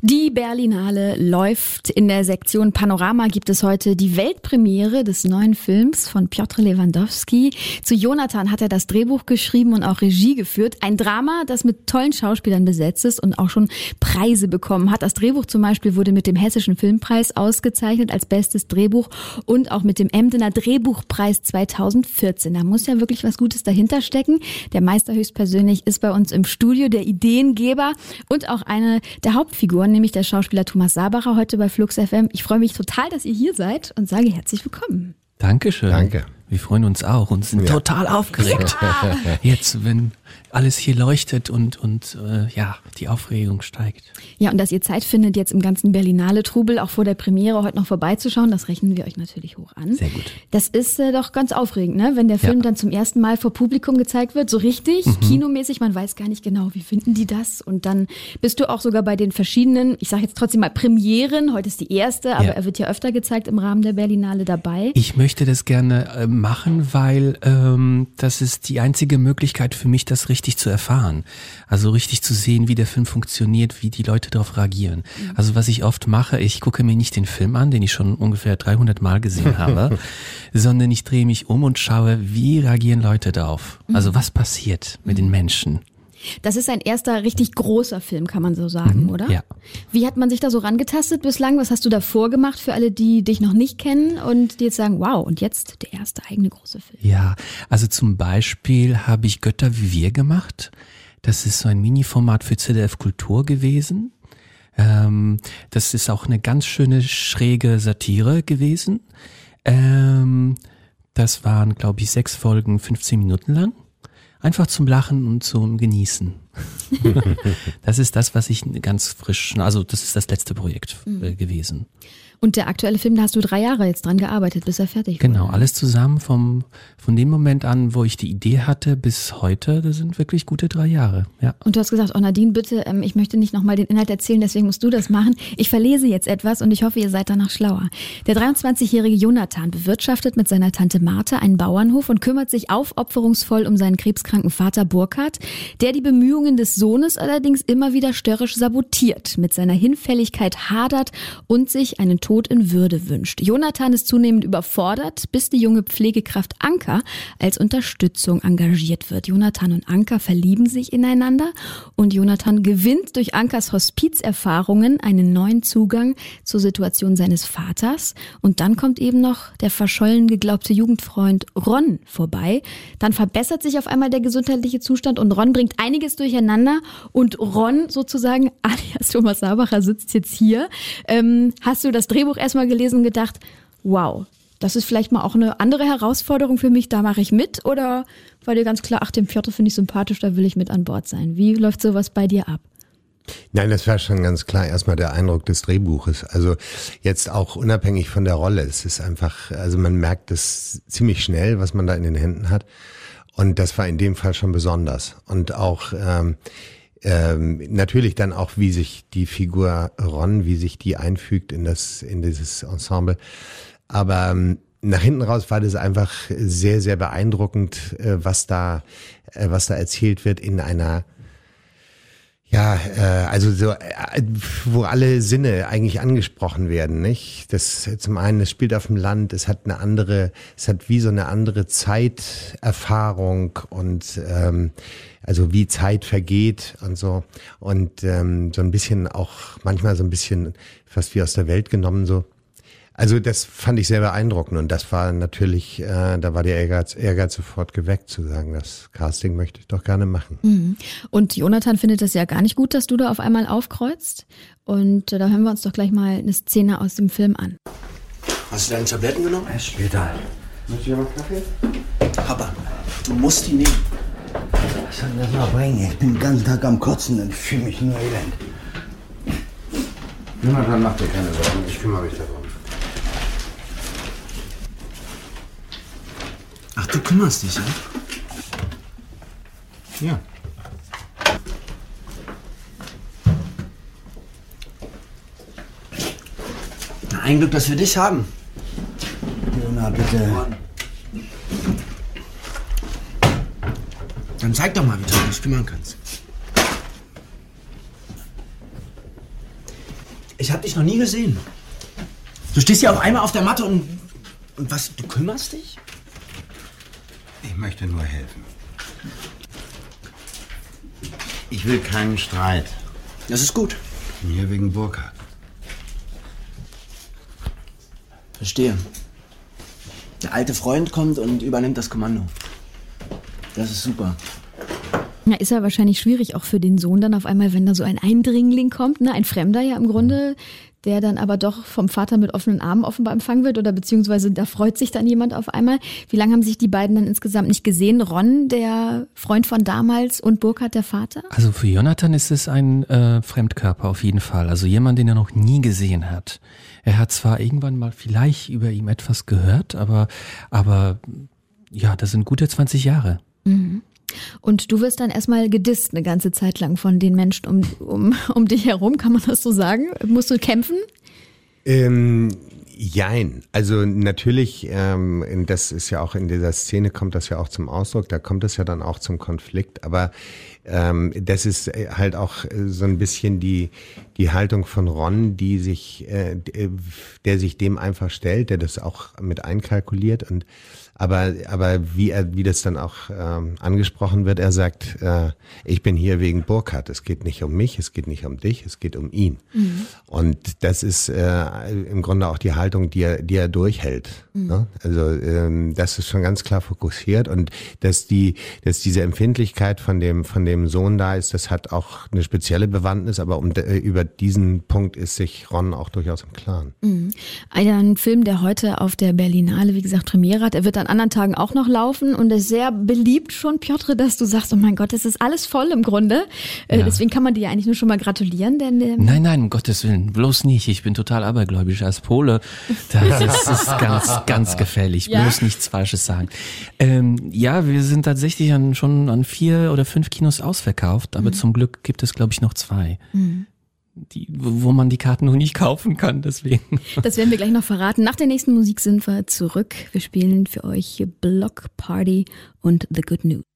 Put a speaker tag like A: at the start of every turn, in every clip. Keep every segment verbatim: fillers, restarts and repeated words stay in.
A: Die Berlinale läuft. In der Sektion Panorama gibt es heute die Weltpremiere des neuen Films von Piotr Lewandowski. Zu Jonathan hat er das Drehbuch geschrieben und auch Regie geführt. Ein Drama, das mit tollen Schauspielern besetzt ist und auch schon Preise bekommen hat. Das Drehbuch zum Beispiel wurde mit dem Hessischen Filmpreis ausgezeichnet als bestes Drehbuch und auch mit dem Emdener Drehbuchpreis zweitausendvierzehn. Da muss ja wirklich was Gutes dahinter stecken. Der Meister höchstpersönlich ist bei uns im Studio, der Ideengeber und auch eine der Hauptfiguren, nämlich der Schauspieler Thomas Sabacher, heute bei Flux F M. Ich freue mich total, dass ihr hier seid und sage herzlich willkommen.
B: Dankeschön.
C: Danke.
B: Wir freuen uns auch und sind ja. total aufgeregt. Ja. Jetzt, wenn alles hier leuchtet und und äh, ja, die Aufregung steigt.
A: Ja, und dass ihr Zeit findet, jetzt im ganzen Berlinale-Trubel auch vor der Premiere heute noch vorbeizuschauen, das rechnen wir euch natürlich hoch an.
B: Sehr gut.
A: Das ist äh, doch ganz aufregend, ne? Wenn der Film ja. dann zum ersten Mal vor Publikum gezeigt wird, so richtig, mhm. kinomäßig, man weiß gar nicht genau, wie finden die das? Und dann bist du auch sogar bei den verschiedenen, ich sage jetzt trotzdem mal Premieren, heute ist die erste, aber ja. er wird ja öfter gezeigt im Rahmen der Berlinale dabei.
B: Ich möchte das gerne äh, machen, weil ähm, das ist die einzige Möglichkeit für mich, das richtig zu erfahren. Also richtig zu sehen, wie der Film funktioniert, wie die Leute darauf reagieren. Mhm. Also was ich oft mache, ich gucke mir nicht den Film an, den ich schon ungefähr dreihundert Mal gesehen habe, sondern ich drehe mich um und schaue, wie reagieren Leute darauf. Mhm. Also was passiert mit mhm. den Menschen.
A: Das ist ein erster richtig großer Film, kann man so sagen,
B: mhm,
A: oder?
B: Ja.
A: Wie hat man sich da so rangetastet bislang? Was hast du davor gemacht für alle, die dich noch nicht kennen und die jetzt sagen, wow, und jetzt der erste eigene große Film?
B: Ja, also zum Beispiel habe ich Götter wie wir gemacht. Das ist so ein Mini-Format für Z D F Kultur gewesen. Ähm, das ist auch eine ganz schöne, schräge Satire gewesen. Ähm, das waren, glaube ich, sechs Folgen, fünfzehn Minuten lang. Einfach zum Lachen und zum Genießen. Das ist das, was ich ganz frisch, also das ist das letzte Projekt äh, gewesen.
A: Und der aktuelle Film, da hast du drei Jahre jetzt dran gearbeitet, bis er fertig
B: Genau,
A: wurde.
B: alles zusammen vom von dem Moment an, wo ich die Idee hatte, bis heute, das sind wirklich gute drei Jahre. Ja.
A: Und du hast gesagt, oh Nadine, bitte, ähm, ich möchte nicht nochmal den Inhalt erzählen, deswegen musst du das machen. Ich verlese jetzt etwas und ich hoffe, ihr seid danach schlauer. Der dreiundzwanzigjährige Jonathan bewirtschaftet mit seiner Tante Martha einen Bauernhof und kümmert sich aufopferungsvoll um seinen krebskranken Vater Burkhard, der die Bemühungen des Sohnes allerdings immer wieder störrisch sabotiert, mit seiner Hinfälligkeit hadert und sich einen Tod in Würde wünscht. Jonathan ist zunehmend überfordert, bis die junge Pflegekraft Anka als Unterstützung engagiert wird. Jonathan und Anka verlieben sich ineinander und Jonathan gewinnt durch Ankas Hospizerfahrungen einen neuen Zugang zur Situation seines Vaters. Und dann kommt eben noch der verschollen geglaubte Jugendfreund Ron vorbei. Dann verbessert sich auf einmal der gesundheitliche Zustand und Ron bringt einiges durcheinander. Und Ron sozusagen, alias Thomas Sabacher, sitzt jetzt hier. Ähm, hast du das Drehbuch erstmal gelesen und gedacht, wow, das ist vielleicht mal auch eine andere Herausforderung für mich, da mache ich mit? Oder war dir ganz klar, ach, den Piotr finde ich sympathisch, da will ich mit an Bord sein? Wie läuft sowas bei dir ab?
C: Nein, das war schon ganz klar erstmal der Eindruck des Drehbuches. Also jetzt auch unabhängig von der Rolle. Es ist einfach, also man merkt es ziemlich schnell, was man da in den Händen hat. Und das war in dem Fall schon besonders. Und auch ähm, ähm, natürlich dann auch, wie sich die Figur Ron, wie sich die einfügt in das, in dieses Ensemble. Aber ähm, nach hinten raus war das einfach sehr, sehr beeindruckend, äh, was da, äh, was da erzählt wird in einer, ja, äh, also so, äh, wo alle Sinne eigentlich angesprochen werden, nicht? Das zum einen, es spielt auf dem Land, es hat eine andere, es hat wie so eine andere Zeiterfahrung und ähm, also wie Zeit vergeht und so und ähm, so ein bisschen auch manchmal so ein bisschen fast wie aus der Welt genommen so. Also das fand ich sehr beeindruckend und das war natürlich, äh, da war der Ehrgeiz, Ehrgeiz sofort geweckt, zu sagen, das Casting möchte ich doch gerne machen.
A: Mhm. Und Jonathan findet es ja gar nicht gut, dass du da auf einmal aufkreuzt und äh, da hören wir uns doch gleich mal eine Szene aus dem Film an.
D: Hast du deine Tabletten genommen?
E: Ja, später.
D: Möchtest du noch Kaffee? Papa, du musst die nehmen.
E: Was soll das noch bringen? Ich bin den ganzen Tag am Kotzen und fühle mich nur elend.
D: Jonathan, mach dir keine Sorgen, ich kümmere mich darum. Ach, du kümmerst dich, ja? Ja. Na, ein Glück, dass wir dich haben.
E: Jona, bitte.
D: Dann zeig doch mal, wie du dich kümmern kannst. Ich hab dich noch nie gesehen. Du stehst hier auf einmal auf der Matte und... Und was, du kümmerst dich?
C: Ich möchte nur helfen. Ich will keinen Streit.
D: Das ist gut.
C: Ich bin hier wegen Burkhard.
D: Verstehe. Der alte Freund kommt und übernimmt das Kommando. Das ist super.
A: Na, ist ja wahrscheinlich schwierig auch für den Sohn dann auf einmal, wenn da so ein Eindringling kommt, ne, ein Fremder ja im Grunde, der dann aber doch vom Vater mit offenen Armen offenbar empfangen wird oder beziehungsweise da freut sich dann jemand auf einmal. Wie lange haben sich die beiden dann insgesamt nicht gesehen? Ron, der Freund von damals, und Burkhard, der Vater?
B: Also für Jonathan ist es ein äh, Fremdkörper auf jeden Fall, also jemand, den er noch nie gesehen hat. Er hat zwar irgendwann mal vielleicht über ihm etwas gehört, aber, aber ja, das sind gute zwanzig Jahre.
A: Mhm. Und du wirst dann erstmal gedisst eine ganze Zeit lang von den Menschen um, um, um dich herum, kann man das so sagen? Musst du kämpfen?
C: Ähm, jein. Also natürlich, ähm, das ist ja auch in dieser Szene, kommt das ja auch zum Ausdruck, da kommt es ja dann auch zum Konflikt, aber ähm, das ist halt auch so ein bisschen die die Haltung von Ron, die sich, äh, der sich dem einfach stellt, der das auch mit einkalkuliert und Aber, aber wie er, wie das dann auch ähm, angesprochen wird, er sagt, äh, ich bin hier wegen Burkhard. Es geht nicht um mich, es geht nicht um dich, es geht um ihn. Mhm. Und das ist äh, im Grunde auch die Haltung, die er, die er durchhält. Mhm. Ne? Also ähm, das ist schon ganz klar fokussiert und dass die, dass diese Empfindlichkeit von dem, von dem Sohn da ist, das hat auch eine spezielle Bewandtnis. Aber um äh, über diesen Punkt ist sich Ron auch durchaus im Klaren.
A: Mhm. Ein Film, der heute auf der Berlinale, wie gesagt, Premiere hat, er wird dann anderen Tagen auch noch laufen und ist sehr beliebt schon, Piotr, dass du sagst, oh mein Gott, das ist alles voll im Grunde. Ja. Deswegen kann man dir ja eigentlich nur schon mal gratulieren. Denn ähm
B: nein, nein, um Gottes Willen, bloß nicht. Ich bin total abergläubisch als Pole. Das ist ganz, ganz gefährlich. Ja? Bloß nichts Falsches sagen. Ähm, ja, wir sind tatsächlich an, schon an vier oder fünf Kinos ausverkauft, aber mhm. zum Glück gibt es, glaube ich, noch zwei. Mhm. Die, wo man die Karten noch nicht kaufen kann, deswegen.
A: Das werden wir gleich noch verraten. Nach der nächsten Musik sind wir zurück. Wir spielen für euch Block Party und The Good News.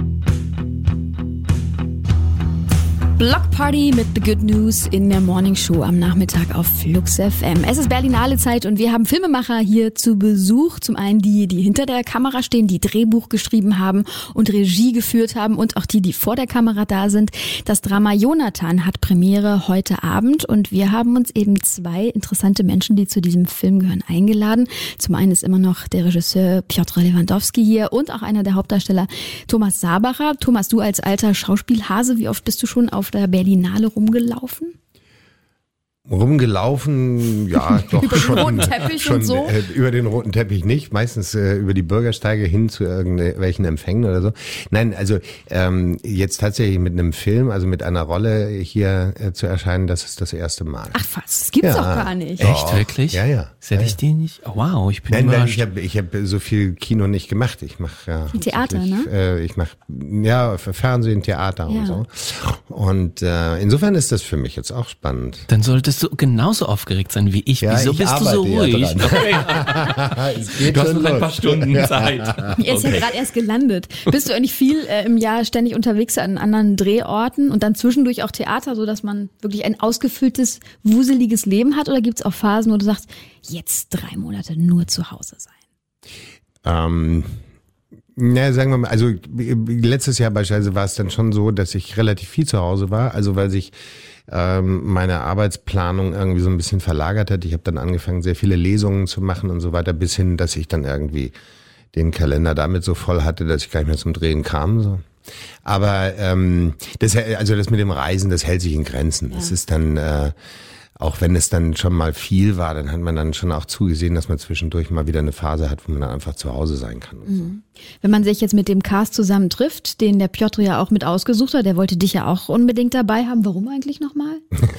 A: Block Party mit The Good News in der Morning Show am Nachmittag auf Flux F M. Es ist Berlinale Zeit und wir haben Filmemacher hier zu Besuch. Zum einen die, die hinter der Kamera stehen, die Drehbuch geschrieben haben und Regie geführt haben und auch die, die vor der Kamera da sind. Das Drama Jonathan hat Premiere heute Abend und wir haben uns eben zwei interessante Menschen, die zu diesem Film gehören, eingeladen. Zum einen ist immer noch der Regisseur Piotr Lewandowski hier und auch einer der Hauptdarsteller, Thomas Sabacher. Thomas, du als alter Schauspielhase, wie oft bist du schon auf der Berlinale rumgelaufen?
C: Rumgelaufen, ja, doch
A: über
C: schon.
A: Über den roten Teppich
C: schon,
A: und so?
C: Äh, über den roten Teppich nicht, meistens äh, über die Bürgersteige hin zu irgendwelchen Empfängen oder so. Nein, also ähm, jetzt tatsächlich mit einem Film, also mit einer Rolle hier äh, zu erscheinen, das ist das erste Mal.
A: Ach was, das gibt's
C: ja.
A: doch gar nicht.
B: Echt, wirklich?
C: Ja, ja.
B: Hätte
C: ja,
B: ich die nicht? Oh, wow, ich bin
C: Nein,
B: überrascht.
C: ich habe ich hab so viel Kino nicht gemacht. Ich mache ja
A: Theater, ne?
C: Äh, ich mache ja für Fernsehen, Theater ja. und so. Und äh, insofern ist das für mich jetzt auch spannend.
B: Dann solltest du genauso aufgeregt sein wie ich.
C: Ja,
B: Wieso
C: ich
B: bist du so ruhig?
C: Ja
B: okay. Du hast noch ein paar Stunden Zeit.
A: Er ist okay. ja gerade erst gelandet. Bist du eigentlich viel äh, im Jahr ständig unterwegs an anderen Drehorten und dann zwischendurch auch Theater, so dass man wirklich ein ausgefülltes, wuseliges Leben hat? Oder gibt es auch Phasen, wo du sagst, jetzt drei Monate nur zu Hause sein?
C: Ähm... Na, sagen wir mal, also letztes Jahr beispielsweise war es dann schon so, dass ich relativ viel zu Hause war, also weil sich ähm, meine Arbeitsplanung irgendwie so ein bisschen verlagert hat. Ich habe dann angefangen, sehr viele Lesungen zu machen und so weiter, bis hin, dass ich dann irgendwie den Kalender damit so voll hatte, dass ich gar nicht mehr zum Drehen kam. So. Aber ähm, das, also das mit dem Reisen, das hält sich in Grenzen. Ja. Das ist dann äh, auch wenn es dann schon mal viel war, dann hat man dann schon auch zugesehen, dass man zwischendurch mal wieder eine Phase hat, wo man dann einfach zu Hause sein kann. Und so.
A: Wenn man sich jetzt mit dem Cast zusammen trifft, den der Piotr ja auch mit ausgesucht hat, der wollte dich ja auch unbedingt dabei haben. Warum eigentlich nochmal?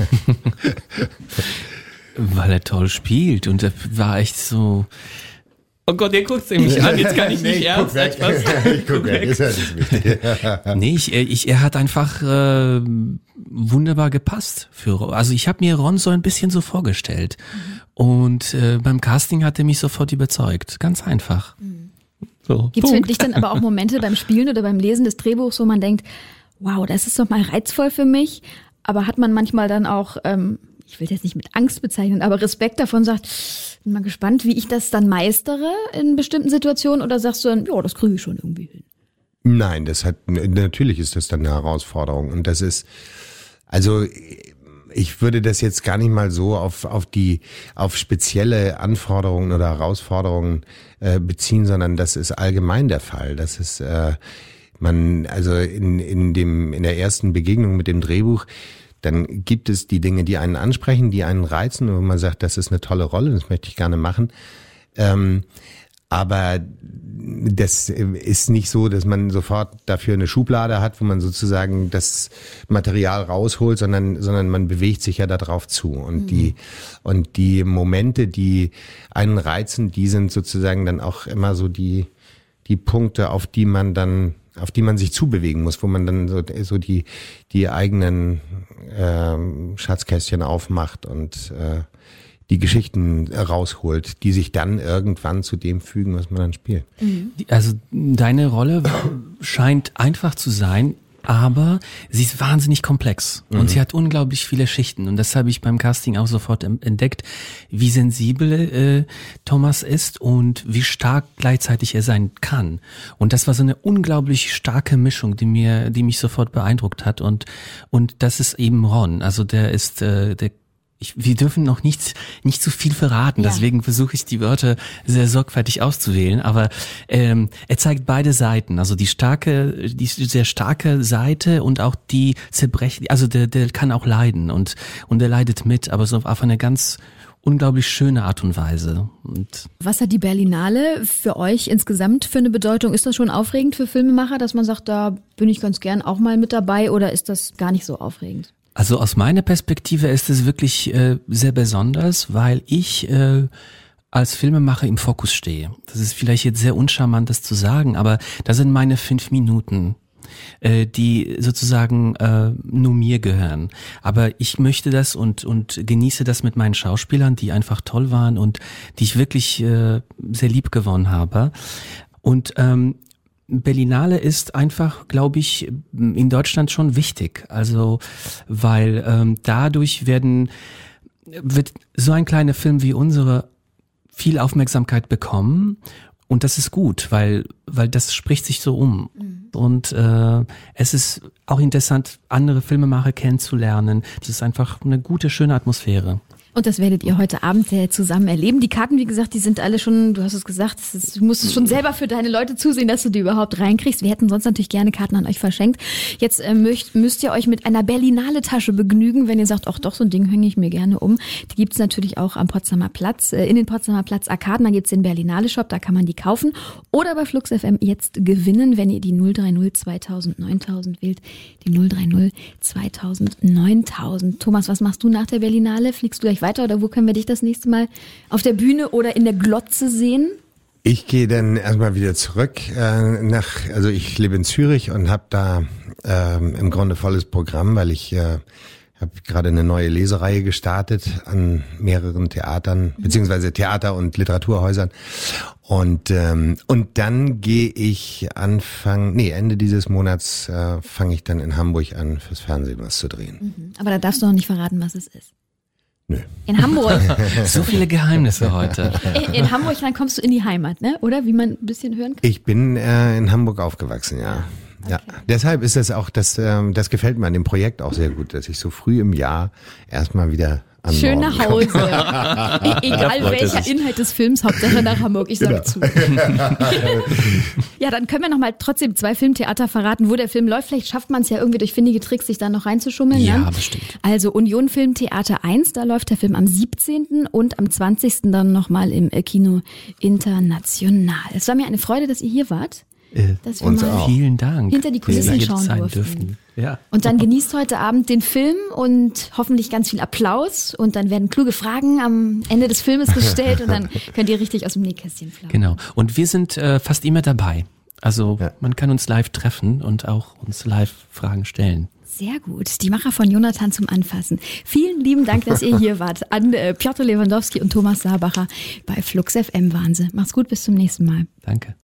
B: Weil er toll spielt und er war echt so... Oh Gott, ihr guckt mich an, jetzt kann ich nicht nee, ernst etwas.
C: Ich guck weg, ist ja nicht wichtig.
B: Nee, ich, ich, er hat einfach äh, wunderbar gepasst. Für, also ich habe mir Ron so ein bisschen so vorgestellt. Mhm. Und äh, beim Casting hat er mich sofort überzeugt. Ganz einfach. Mhm. So,
A: Gibt es für dich dann aber auch Momente beim Spielen oder beim Lesen des Drehbuchs, wo man denkt, wow, das ist doch mal reizvoll für mich, aber hat man manchmal dann auch... Ähm, ich will das jetzt nicht mit Angst bezeichnen, aber Respekt davon sagt, bin mal gespannt, wie ich das dann meistere in bestimmten Situationen, oder sagst du dann, ja, das kriege ich schon irgendwie hin?
C: Nein, das hat, natürlich ist das dann eine Herausforderung und das ist, also ich würde das jetzt gar nicht mal so auf auf die auf spezielle Anforderungen oder Herausforderungen äh, beziehen, sondern das ist allgemein der Fall. Das ist äh, man also in in dem in der ersten Begegnung mit dem Drehbuch, dann gibt es die Dinge, die einen ansprechen, die einen reizen, und wo man sagt, das ist eine tolle Rolle, das möchte ich gerne machen. Ähm, aber das ist nicht so, dass man sofort dafür eine Schublade hat, wo man sozusagen das Material rausholt, sondern sondern man bewegt sich ja darauf zu. Und mhm. die und die Momente, die einen reizen, die sind sozusagen dann auch immer so die die Punkte, auf die man dann auf die man sich zubewegen muss, wo man dann so, so die die eigenen äh, Schatzkästchen aufmacht und äh, die Geschichten rausholt, die sich dann irgendwann zu dem fügen, was man dann spielt.
B: Also deine Rolle scheint einfach zu sein, aber sie ist wahnsinnig komplex und mhm. sie hat unglaublich viele Schichten, und das habe ich beim Casting auch sofort entdeckt, wie sensibel äh, Thomas ist und wie stark gleichzeitig er sein kann. Und das war so eine unglaublich starke Mischung, die mir, die mich sofort beeindruckt hat, und und das ist eben Ron. Also der ist äh, der Ich, wir dürfen noch nicht nicht zu viel verraten, ja. Deswegen versuche ich die Wörter sehr sorgfältig auszuwählen. Aber ähm, er zeigt beide Seiten, also die starke, die sehr starke Seite und auch die zerbrechliche. Also der der kann auch leiden und und der leidet mit, aber so auf eine ganz unglaublich schöne Art und Weise. Und
A: was hat die Berlinale für euch insgesamt für eine Bedeutung? Ist das schon aufregend für Filmemacher, dass man sagt, da bin ich ganz gern auch mal mit dabei, oder ist das gar nicht so aufregend?
B: Also aus meiner Perspektive ist es wirklich äh, sehr besonders, weil ich äh, als Filmemacher im Fokus stehe. Das ist vielleicht jetzt sehr uncharmant, das zu sagen, aber das sind meine fünf Minuten, äh, die sozusagen äh, nur mir gehören. Aber ich möchte das und und genieße das mit meinen Schauspielern, die einfach toll waren und die ich wirklich äh, sehr lieb gewonnen habe. Und ähm, Berlinale ist einfach, glaube ich, in Deutschland schon wichtig. Also, weil ähm, dadurch werden wird so ein kleiner Film wie unsere viel Aufmerksamkeit bekommen, und das ist gut, weil weil das spricht sich so um. Mhm. Und äh, es ist auch interessant, andere Filmemacher kennenzulernen. Das ist einfach eine gute, schöne Atmosphäre.
A: Und das werdet ihr heute Abend zusammen erleben. Die Karten, wie gesagt, die sind alle schon, du hast es gesagt, es ist, du musst es schon selber für deine Leute zusehen, dass du die überhaupt reinkriegst. Wir hätten sonst natürlich gerne Karten an euch verschenkt. Jetzt äh, müsst, müsst ihr euch mit einer Berlinale-Tasche begnügen, wenn ihr sagt, ach doch, so ein Ding hänge ich mir gerne um. Die gibt's natürlich auch am Potsdamer Platz, äh, in den Potsdamer Platz Arkaden. Da gibt's den Berlinale-Shop, da kann man die kaufen. Oder bei Flux F M jetzt gewinnen, wenn ihr die null drei null zweitausend neuntausend wählt. Die null drei null zweitausend neuntausend. Thomas, was machst du nach der Berlinale? Fliegst du gleich weiter, oder wo können wir dich das nächste Mal auf der Bühne oder in der Glotze sehen?
C: Ich gehe dann erstmal wieder zurück äh, nach, also ich lebe in Zürich und habe da äh, im Grunde volles Programm, weil ich äh, habe gerade eine neue Lesereihe gestartet an mehreren Theatern, mhm. beziehungsweise Theater- und Literaturhäusern. Und ähm, und dann gehe ich Anfang, nee, Ende dieses Monats äh, fange ich dann in Hamburg an, fürs Fernsehen was zu drehen.
A: Mhm. Aber da darfst du noch nicht verraten, was es ist.
C: Nö.
A: In Hamburg.
B: So viele Geheimnisse heute.
A: In, in Hamburg, dann kommst du in die Heimat, ne? Oder? Wie man ein bisschen hören kann.
C: Ich bin äh, in Hamburg aufgewachsen, ja. Okay. Ja. Deshalb ist es auch, das, ähm, das gefällt mir an dem Projekt auch sehr gut, dass ich so früh im Jahr erstmal wieder an
A: schön
C: Norden
A: nach Hause. E egal welcher sich. Inhalt des Films, Hauptsache nach Hamburg, ich sag zu. Ja, dann können wir noch mal trotzdem zwei Filmtheater verraten, wo der Film läuft. Vielleicht schafft man es ja irgendwie durch findige Tricks, sich da noch reinzuschummeln.
B: Ja,
A: ne?
B: bestimmt.
A: Also Union Filmtheater eins, da läuft der Film am siebzehnten und am zwanzigsten dann nochmal im Kino International. Es war mir eine Freude, dass ihr hier wart.
B: Dass wir mal
C: auch.
B: Vielen Dank.
A: Hinter die Kulissen schauen durften.
B: Dürfen. Ja.
A: Und dann genießt heute Abend den Film und hoffentlich ganz viel Applaus. Und dann werden kluge Fragen am Ende des Filmes gestellt und dann könnt ihr richtig aus dem Nähkästchen plaudern.
B: Genau. Und wir sind äh, fast immer dabei. Also ja. Man kann uns live treffen und auch uns live Fragen stellen.
A: Sehr gut. Die Macher von Jonathan zum Anfassen. Vielen lieben Dank, dass ihr hier wart. An äh, Piotr Lewandowski und Thomas Sabacher bei Flux F M. Wahnsinn. Macht's gut, bis zum nächsten Mal.
B: Danke.